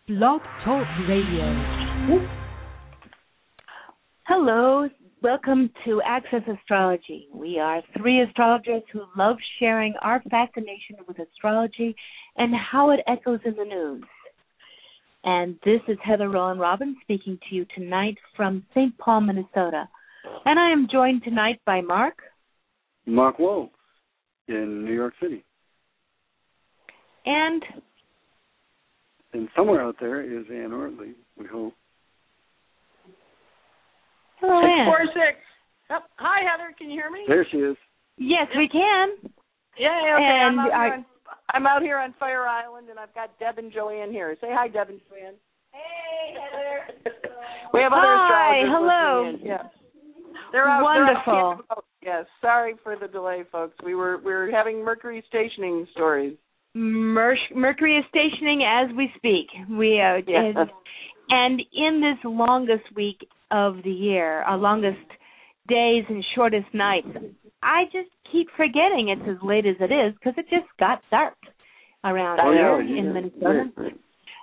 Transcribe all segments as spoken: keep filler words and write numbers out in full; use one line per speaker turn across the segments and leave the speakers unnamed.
Blog Talk Radio.
Hello, welcome to Access Astrology. We are three astrologers who love sharing our fascination with astrology and how it echoes in the news. And this is Heather Rowan Robbins speaking to you tonight from Saint Paul, Minnesota. And I am joined tonight by Mark.
Mark Woe in New York City.
And
And somewhere out there is Ann Ortley, we hope.
Hello, Ann.
six four six. Oh, hi, Heather. Can you hear me?
There she is.
Yes, we can.
Yeah, yeah, okay.
And
I'm, out
I,
here on, I'm out here on Fire Island, and I've got Deb and Joanne here. Say hi, Deb and Joanne. Hey, Heather. we have other
Hi,
astrologers
hello.
listening in. Yeah. They're out,
Wonderful.
They're out yes, sorry for the delay, folks. We were we were having Mercury stationing stories.
Mer- Mercury is stationing as we speak. We uh,
Yes.
and, and in this longest week of the year, our longest days and shortest nights, I just keep forgetting it's as late as it is because it just got dark around
Oh,
here
yeah,
in
yeah,
Minnesota.
right, right.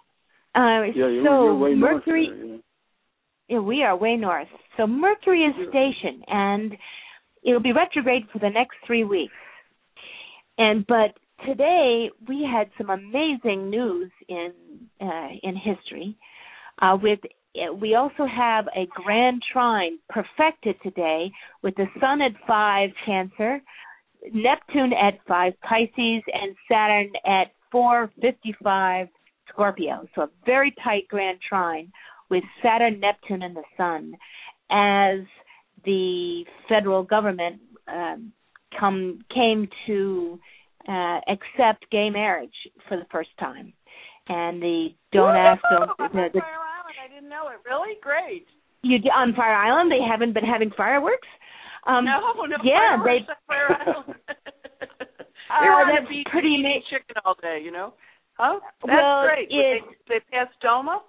Uh,
Yeah, you're,
so
you're way
Mercury,
north there, yeah.
yeah, we are way north. So Mercury is stationed, and it'll be retrograde for the next three weeks. And but today we had some amazing news in uh, in history. Uh, with we also have a grand trine perfected today with the Sun at five Cancer, Neptune at five Pisces, and Saturn at four fifty-five Scorpio. So a very tight grand trine with Saturn, Neptune, and the Sun as the federal government um, come came to Uh, accept gay marriage for the first time, and the don't
Woo-hoo!
ask don't.
I'm
The,
on
the,
Fire Island. I didn't know it. Really great.
you on Fire Island, they haven't been having fireworks. Um,
no, no.
yeah, they.
fireworks on Fire Island.
uh,
we were on
that's
the beach
pretty
eating
amazing.
chicken all day. You know. Oh, that's
well,
great.
It,
they, they passed DOMA.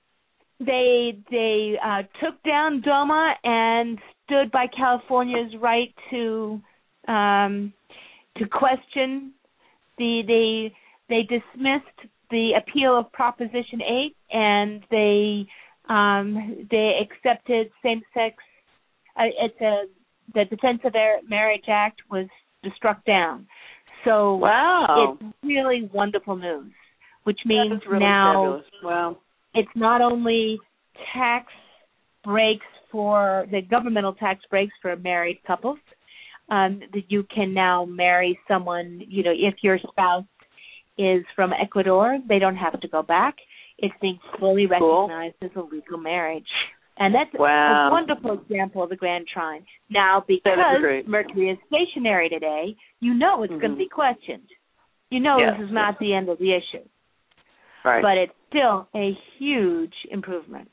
They they uh, took down DOMA and stood by California's right to um, to question. The, they they dismissed the appeal of Proposition eight, and they um, they accepted same-sex. Uh, it's a the Defense of Marriage Act was struck down. So
Wow,
it's really wonderful news, which means
really
now
fabulous. Wow.
It's not only tax breaks for the governmental tax breaks for married couples. Um, that you can now marry someone, you know, if your spouse is from Ecuador, they don't have to go back. It's being fully recognized cool. as a legal marriage. And that's
wow.
a wonderful example of the Grand Trine. Now, because Mercury is stationary today, you know it's mm-hmm. going to be questioned. You know yes. this is not the end of the issue.
Right.
But it's still a huge improvement.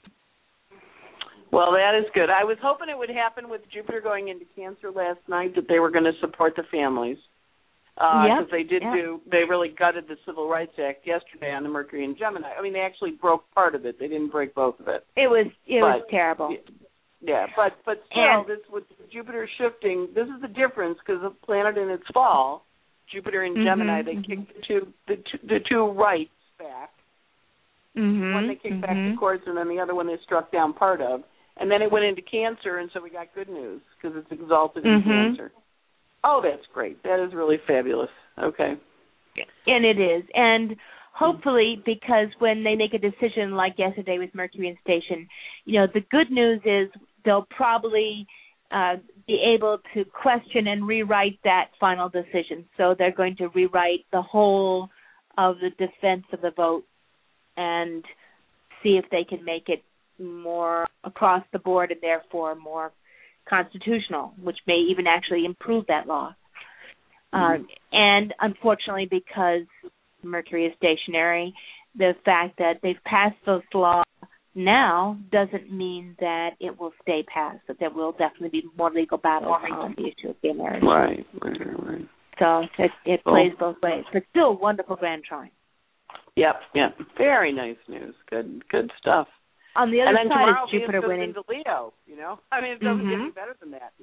Well, that is good. I was hoping it would happen with Jupiter going into Cancer last night, that they were going to support the families. Because uh, yep. they did yep. do, they really gutted the Civil Rights Act yesterday on the Mercury and Gemini. I mean, they actually broke part of it. They didn't break both of it.
It was it
but,
was terrible.
Yeah, but but still,
and,
this with Jupiter shifting, this is the difference because of planet in its fall, Jupiter and Gemini, mm-hmm, they mm-hmm. kicked the two the two, the two rights back.
Mm-hmm,
one they kicked
mm-hmm.
back the courts, and then the other one they struck down part of. And then it went into Cancer, and so we got good news because it's exalted in
mm-hmm.
Cancer. Oh, that's great. That is really fabulous. Okay.
And it is. And hopefully, because when they make a decision like yesterday with Mercury in station, you know, the good news is they'll probably uh, be able to question and rewrite that final decision. So they're going to rewrite the whole of the defense of the vote and see if they can make it more across the board and therefore more constitutional, which may even actually improve that law. Mm-hmm. Uh, and unfortunately, because Mercury is stationary, the fact that they've passed those laws now doesn't mean that it will stay passed, that there will definitely be more legal battles on the issue of gay marriage.
Right, right, right.
So it, it plays both ways, but still a wonderful grand trine.
Yep, yep. Very nice news. Good, good stuff.
On the other
and then
side
tomorrow
is Jupiter
goes
winning.
into Leo, you know? I mean, it doesn't
mm-hmm.
get any better than that.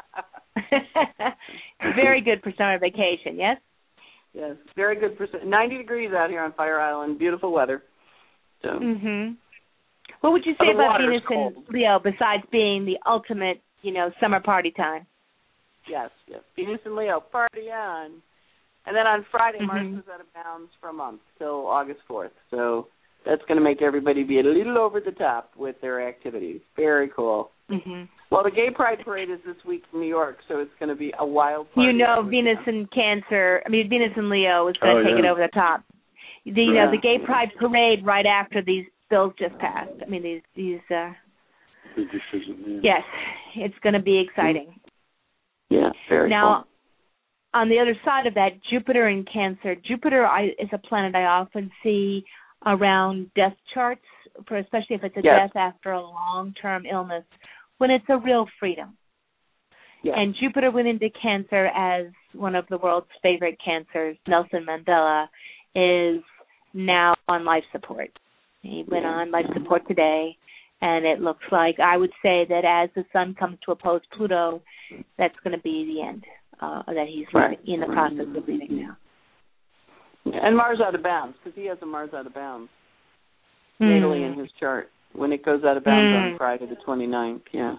Very good for summer vacation, yes?
Yes, very good for ninety degrees out here on Fire Island. Beautiful weather. So.
Mhm. What would you say
Oh,
about
water's
Venus
cold.
and Leo besides being the ultimate, you know, summer party time?
Yes, yes. Venus and Leo, party on. And then on Friday,
Mm-hmm.
Mars goes out of bounds for a month till August fourth. So that's going to make everybody be a little over the top with their activities. Very cool.
Mm-hmm.
Well, the Gay Pride Parade is this week in New York, so it's going to be a wild party.
You know, Venus and Cancer, I mean, Venus and Leo is going to
Oh,
take
yeah.
it over the top. The, you
Yeah.
know, the Gay Pride Parade right after these bills just passed. I mean, these, these uh,
Big decision,
yes,
yeah.
it's going to be exciting.
Yeah, very
Now,
cool.
on the other side of that, Jupiter in Cancer. Jupiter I, is a planet I often see around death charts, for especially if it's a
Yes.
death after a long-term illness, when it's a real freedom.
Yes.
And Jupiter went into Cancer as one of the world's favorite cancers. Nelson Mandela is now on life support. He went on life support today, and it looks like, I would say that as the sun comes to oppose Pluto, that's going to be the end, uh, that he's
Right.
in the process of leaving now.
And Mars out of bounds, because he has a Mars out of bounds
Mm.
natally in his chart when it goes out of bounds
Mm.
on Friday the twenty-ninth. Yeah.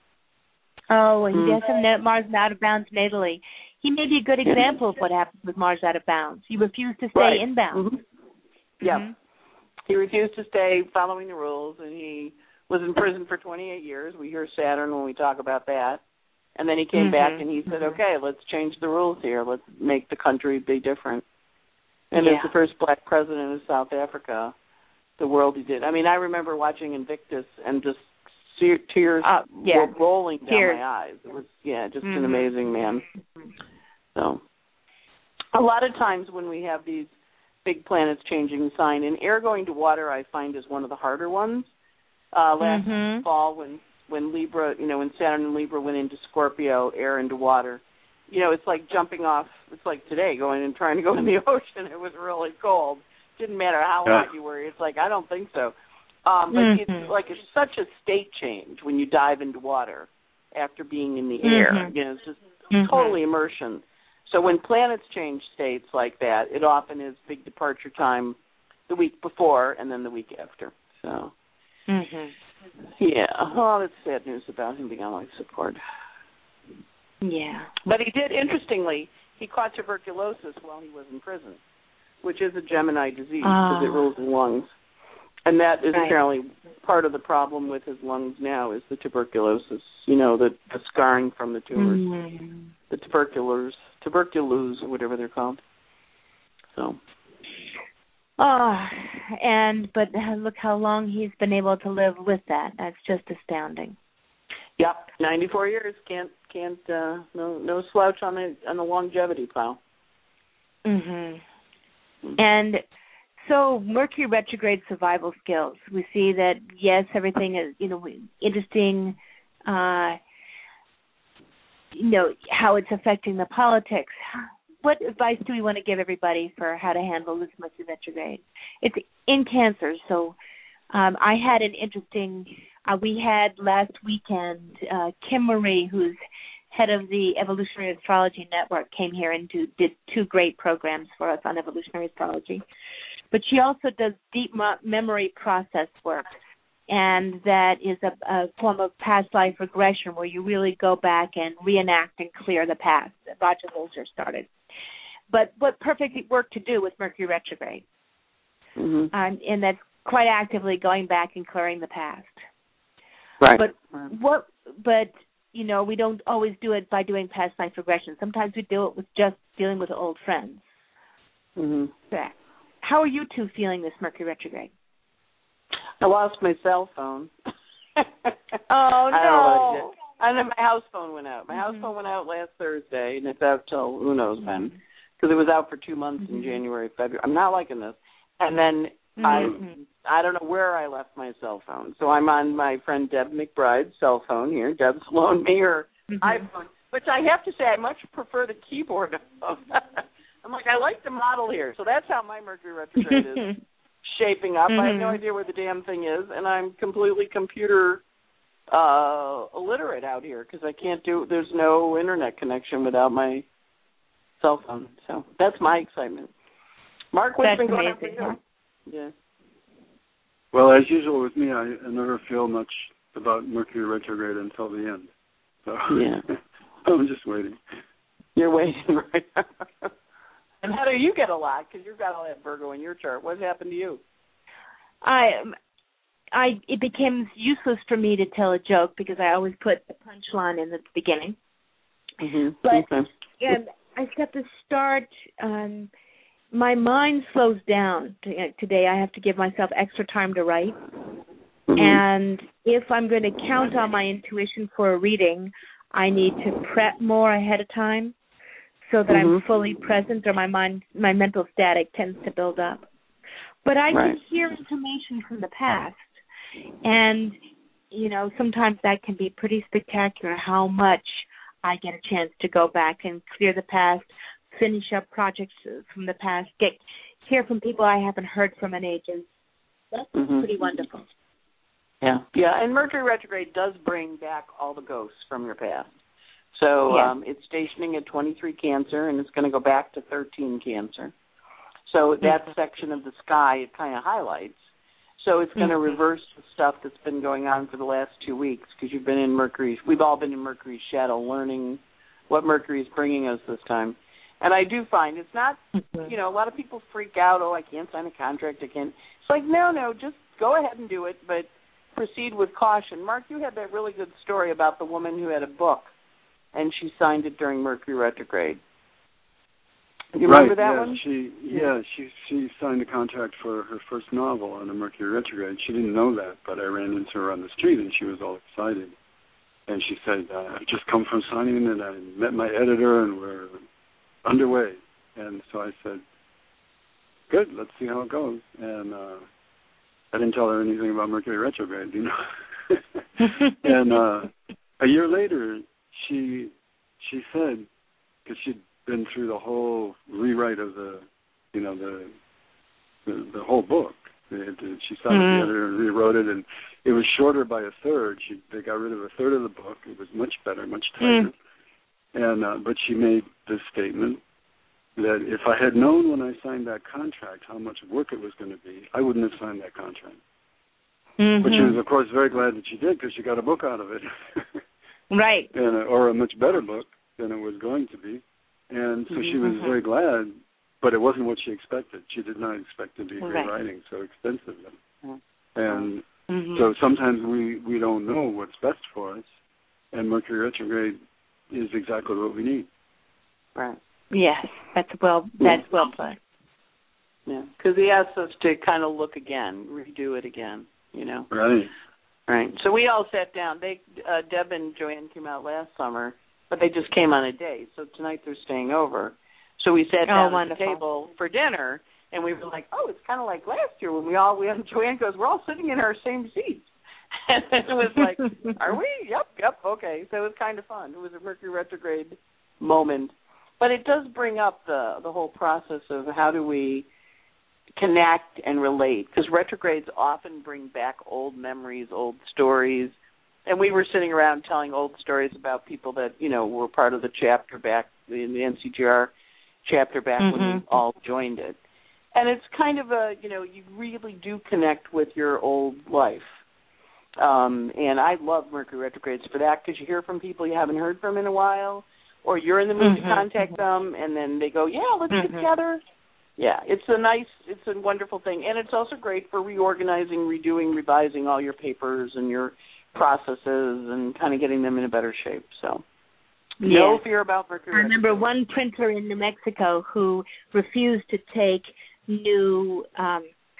Oh, and he
Mm.
has some net Mars out of bounds natally. He may be a good example of what happens with Mars out of bounds. You refuse to stay
Right.
inbound.
Mm-hmm. Yeah.
Mhm.
He refused to stay following the rules, and he was in prison for twenty-eight years. We hear Saturn when we talk about that. And then he came
Mhm.
back and he said,
Mhm.
okay, let's change the rules here. Let's make the country be different. And
Yeah.
as the first black president of South Africa, the world he did. I mean, I remember watching Invictus and just se- tears
Uh, yeah.
were rolling down
Tears.
my eyes. It was, yeah, just
Mhm.
an amazing man. So a lot of times when we have these big planets changing sign, and air going to water I find is one of the harder ones. Uh, last
Mhm.
fall when, when Libra, you know, when Saturn and Libra went into Scorpio, air into water, you know, it's like jumping off, it's like today going and trying to go in the ocean. It was really cold. Didn't matter how
Yeah.
hot you were. It's like, I don't think so. Um, but
Mhm.
it's like it's such a state change when you dive into water after being in the air.
Mhm.
You know, it's just
Mhm.
totally immersion. So when planets change states like that, it often is big departure time the week before and then the week after. So,
Mhm.
yeah. Oh, that's sad news about him being on life support.
Yeah.
But he did, interestingly, he caught tuberculosis while he was in prison, which is a Gemini disease because it
Ah.
rules the lungs. And that is
Right.
apparently part of the problem with his lungs now is the tuberculosis, you know, the, the scarring from the tumors,
Mhm.
the tuberculars, tuberculose, or whatever they're called. So.
Oh, and but look how long he's been able to live with that. That's just astounding.
Yep, ninety-four years. Can't can't uh, no no slouch on the on the longevity pile.
Mhm. And so Mercury retrograde survival skills. We see that yes, everything is you know interesting. Uh, you know how it's affecting the politics. What advice do we want to give everybody for how to handle this Mercury retrograde? It's in Cancer, so um, I had an interesting. Uh, we had last weekend uh, Kim Marie, who's head of the Evolutionary Astrology Network, came here and do, did two great programs for us on evolutionary astrology. But she also does deep mo- memory process work, and that is a, a form of past life regression where you really go back and reenact and clear the past that Roger Holzer started. But what perfect work to do with Mercury retrograde,
Mm-hmm.
um, and that's quite actively going back and clearing the past.
Right.
But
right.
what? But you know, we don't always do it by doing past life regression. Sometimes we do it with just dealing with old friends.
Mm-hmm.
Yeah. How are you two feeling this Mercury retrograde?
I lost my cell phone.
Oh
I don't know what
no!
it did. And then my house phone went out. My
Mm-hmm.
house phone went out last Thursday, and it's out till who knows when, because it was out for two months
Mm-hmm.
in January, February. I'm not liking this. And then
Mm-hmm.
I I don't know where I left my cell phone, so I'm on my friend Deb McBride's cell phone here. Deb's loaned me her
Mm-hmm.
iPhone, which I have to say I much prefer the keyboard of. I'm like I like the model here, so that's how my Mercury retrograde is shaping up.
Mm-hmm.
I have no idea where the damn thing is, and I'm completely computer uh, illiterate out here because I can't do. There's no internet connection without my cell phone, so that's my excitement. Mark, what's
That's
been going
amazing,
on
huh?
for you? Yeah.
Well, as usual with me, I, I never feel much about Mercury retrograde until the end. So
yeah.
I'm just waiting.
You're waiting, right? And how do you get a lot? Because you've got all that Virgo in your chart. What happened to you?
I, I, it became useless for me to tell a joke because I always put the punchline in at the beginning.
Mm-hmm.
But
okay.
and I have to start. Um, my mind slows down today. I have to give myself extra time to write. Mm-hmm. And if I'm going to count on my intuition for a reading, I need to prep more ahead of time so that mm-hmm. I'm fully present, or my mind, my mental static tends to build up. But I
right.
can hear information from the past, and, you know, sometimes that can be pretty spectacular, how much I get a chance to go back and clear the past, finish up projects from the past, get hear from people I haven't heard from in ages. That's mm-hmm. pretty wonderful.
Yeah, yeah, and Mercury retrograde does bring back all the ghosts from your past. So
yeah.
um, it's stationing at twenty-three Cancer, and it's going to go back to thirteen Cancer. So that mm-hmm. section of the sky it kind of highlights. So it's going to mm-hmm. reverse the stuff that's been going on for the last two weeks because you've been in Mercury's. We've all been in Mercury's shadow, learning what Mercury is bringing us this time. And I do find it's not, mm-hmm. you know, a lot of people freak out. Oh, I can't sign a contract. I can't. It's like no, no, just go ahead and do it, but proceed with caution. Mark, you had that really good story about the woman who had a book, and she signed it during Mercury retrograde. Do you
right,
remember that
yeah,
one?
She, yeah, she she signed a contract for her first novel on a Mercury retrograde. She didn't know that, but I ran into her on the street, and she was all excited. And she said, uh, I've just come from signing, and I met my editor, and we're underway. And so I said, good, let's see how it goes. And uh, I didn't tell her anything about Mercury retrograde, you know. And uh, a year later, she she said, because she'd been through the whole rewrite of the, you know, the the, the whole book. It, it, she signed mm-hmm. the editor and rewrote it, and it was shorter by a third. She they got rid of a third of the book. It was much better, much tighter. Mm-hmm. And uh, but she made this statement that if I had known when I signed that contract how much work it was going to be, I wouldn't have signed that contract. Mm-hmm. But she was, of course, very glad that she did because she got a book out of it.
Right.
And a, or a much better book than it was going to be. And so mm-hmm. she was very glad, but it wasn't what she expected. She did not expect to be right. rewriting so extensively. Mm-hmm. And mm-hmm. so sometimes we, we don't know what's best for us, and Mercury retrograde is exactly what we need.
Right.
Yes, that's well. That's yeah. well put.
Yeah, because he asks us to kind of look again, redo it again. You know.
Right.
Right. So we all sat down. They, uh, Deb and Joanne came out last summer, but they just came on a day. So tonight they're staying over. So we sat down
oh,
at the table for dinner, and we were like, "Oh, it's kind of like last year when we all." We Joanne goes, "We're all sitting in our same seats." And it was like, "Are we? Yep, yep, okay." So it was kind of fun. It was a Mercury retrograde moment. But it does bring up the the whole process of how do we connect and relate, because retrogrades often bring back old memories, old stories. And we were sitting around telling old stories about people that, you know, were part of the chapter back, in the N C G R chapter back mm-hmm. when we all joined it. And it's kind of a, you know, you really do connect with your old life. Um, and I love Mercury retrogrades for that, because you hear from people you haven't heard from in a while, or you're in the mood mm-hmm. to contact them, and then they go, yeah, let's mm-hmm. get together. Yeah, it's a nice, it's a wonderful thing. And it's also great for reorganizing, redoing, revising all your papers and your processes and kind of getting them in a better shape. So
yes.
no fear about Mercury.
I remember one printer in New Mexico who refused to take new um,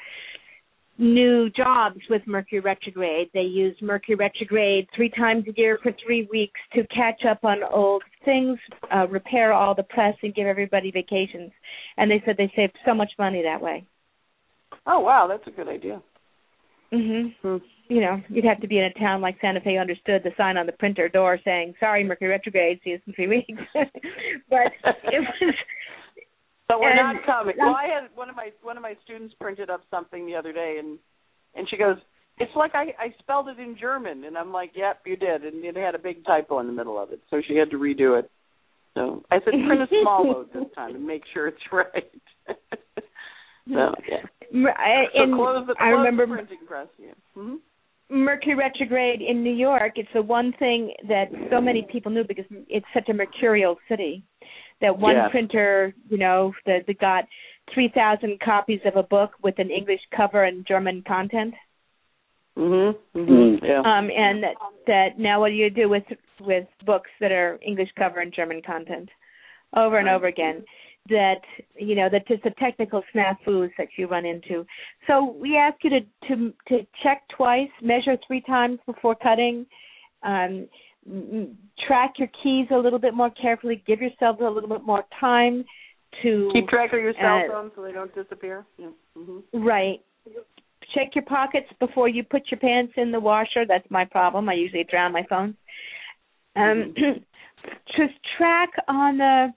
new jobs with Mercury retrograde. They used Mercury retrograde three times a year for three weeks to catch up on old things, uh, repair all the press, and give everybody vacations. And they said they saved so much money that way.
Oh, wow, that's a good idea.
Mhm. Hmm. You know, you'd have to be in a town like Santa Fe understood the sign on the printer door saying, sorry, Mercury retrograde, see you in three weeks. But it was...
But we're and, not coming. Well, I had one of my one of my students printed up something the other day, and and she goes, it's like I, I spelled it in German. And I'm like, yep, you did. And it had a big typo in the middle of it. So she had to redo it. So I said, print a small load this time and make sure it's right. So, yeah.
I,
so
in,
close the, close
I remember
the printing press. Yeah. Mm-hmm.
Mercury retrograde in New York. It's the one thing that so many people knew because it's such a mercurial city. That one
yeah.
printer, you know, that, that got three thousand copies of a book with an English cover and German content.
Mm-hmm. Mm-hmm. Yeah.
Um, and that, that now what do you do with with books that are English cover and German content? Over and over again. That, you know, that just the technical snafus that you run into. So we ask you to, to, to check twice, measure three times before cutting, um, track your keys a little bit more carefully, give yourself a little bit more time to...
Keep track of your cell
uh,
phone so they don't disappear. Yeah. Mm-hmm.
Right. Check your pockets before you put your pants in the washer. That's my problem. I usually drown my phone. Um, mm-hmm. Just track on the...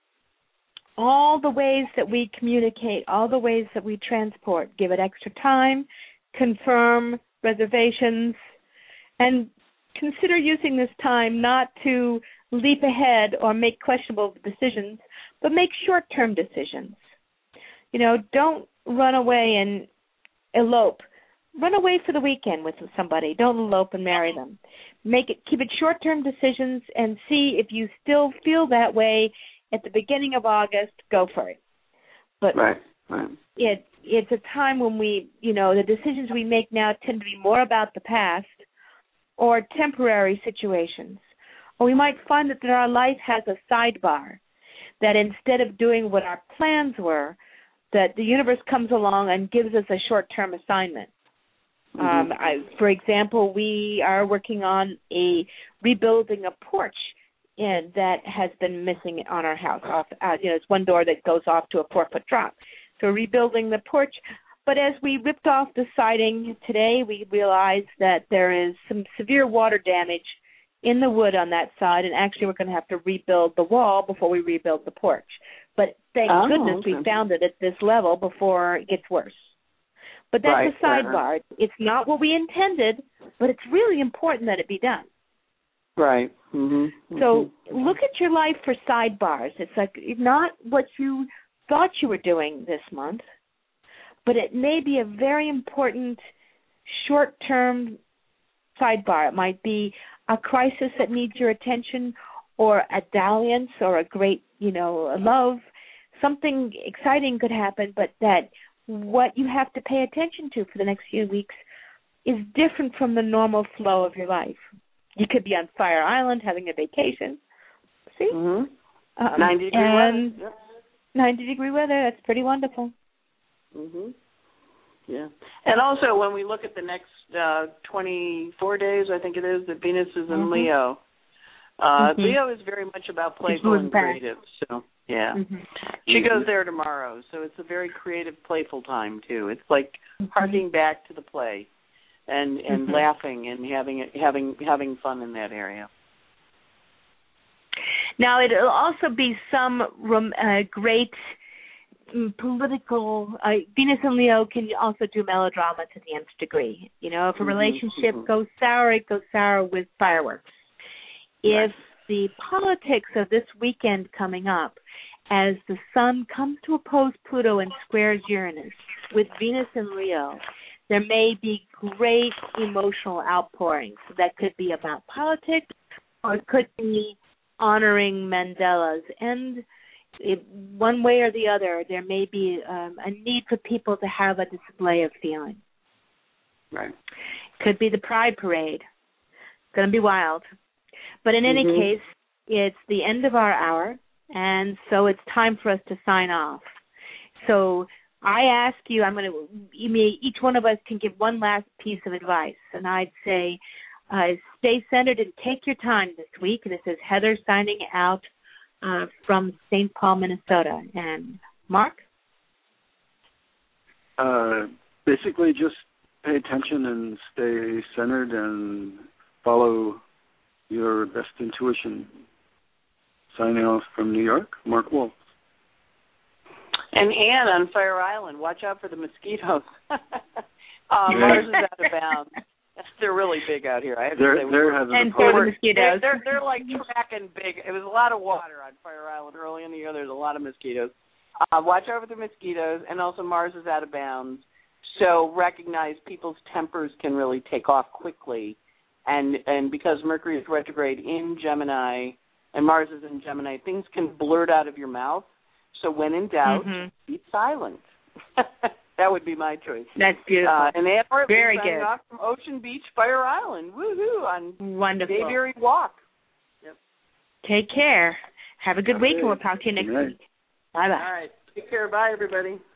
all the ways that we communicate, all the ways that we transport. Give it extra time, confirm reservations, and consider using this time not to leap ahead or make questionable decisions, but make short-term decisions. You know, don't run away and elope. Run away for the weekend with somebody. Don't elope and marry them. Make it, keep it short-term decisions and see if you still feel that way at the beginning of August, go for it. But
right, right.
it it's a time when we, you know, the decisions we make now tend to be more about the past or temporary situations. Or we might find that our life has a sidebar, that instead of doing what our plans were, that the universe comes along and gives us a short-term assignment. Mm-hmm. Um, I, for example, we are working on a rebuilding a porch and that has been missing on our house. Off, uh, you know, it's one door that goes off to a four-foot drop. So rebuilding the porch. But as we ripped off the siding today, we realized that there is some severe water damage in the wood on that side, and actually we're going to have to rebuild the wall before we rebuild the porch. But thank
oh,
goodness
okay.
we found it at this level before it gets worse. But that's
right,
a sidebar. Right. It's not what we intended, but it's really important that it be done.
Right. Mm-hmm.
So
mm-hmm.
look at your life for sidebars. It's like not what you thought you were doing this month, but it may be a very important short-term sidebar. It might be a crisis that needs your attention, or a dalliance, or a great, you know, love. Something exciting could happen, but that what you have to pay attention to for the next few weeks is different from the normal flow of your life. You could be on Fire Island having a vacation. See?
Mm-hmm.
Um,
ninety degree
and
weather. Yep.
ninety degree weather. That's pretty wonderful.
Mhm. Yeah. And also, when we look at the next uh, twenty-four days, I think it is, that Venus is in
mm-hmm.
Leo. Uh,
mm-hmm.
Leo is very much about playful and
back.
creative. So, yeah.
Mm-hmm.
She goes there tomorrow, so it's a very creative, playful time, too. It's like mm-hmm. harking back to the play. And and mm-hmm. laughing and having having having fun in that area.
Now it'll also be some uh, great political. Uh, Venus and Leo can also do melodrama to the nth degree. You know, if a relationship mm-hmm. goes sour, it goes sour with fireworks. If right. the politics of this weekend coming up, as the Sun comes to oppose Pluto and squares Uranus with Venus and Leo, there may be great emotional outpourings that could be about politics, or it could be honoring Mandela's. And it, one way or the other, there may be um, a need for people to have a display of feeling.
Right.
Could be the Pride Parade. It's going to be wild. But in any mm-hmm. case, it's the end of our hour, and so it's time for us to sign off. So I ask you, I'm going to, each one of us can give one last piece of advice, and I'd say uh, stay centered and take your time this week. This is Heather signing out uh, from Saint Paul, Minnesota. And Mark?
Uh, basically just pay attention and stay centered and follow your best intuition. Signing off from New York, Mark Wolf.
And Anne on Fire Island, watch out for the mosquitoes. um, Mars is out of bounds. They're really big out here. I have
they're,
to say,
they're having
and
a
so the mosquitoes.
They're, they're, they're like tracking big. It was a lot of water on Fire Island early in the year. There's a lot of mosquitoes. Uh, watch over the mosquitoes, and also Mars is out of bounds. So recognize people's tempers can really take off quickly. And and because Mercury is retrograde in Gemini and Mars is in Gemini, things can blurt out of your mouth. So when in doubt, mm-hmm. be silent. That would be my choice.
That's beautiful.
Uh, and Ann Ortman
Very
signing
good.
off from Ocean Beach, Fire Island. Woohoo! On
Wonderful.
Bayberry Walk. Yep.
Take care. Have a good
Have
week,
it.
and we'll talk to you next
Good night.
week. Bye-bye.
All right. Take care. Bye, everybody.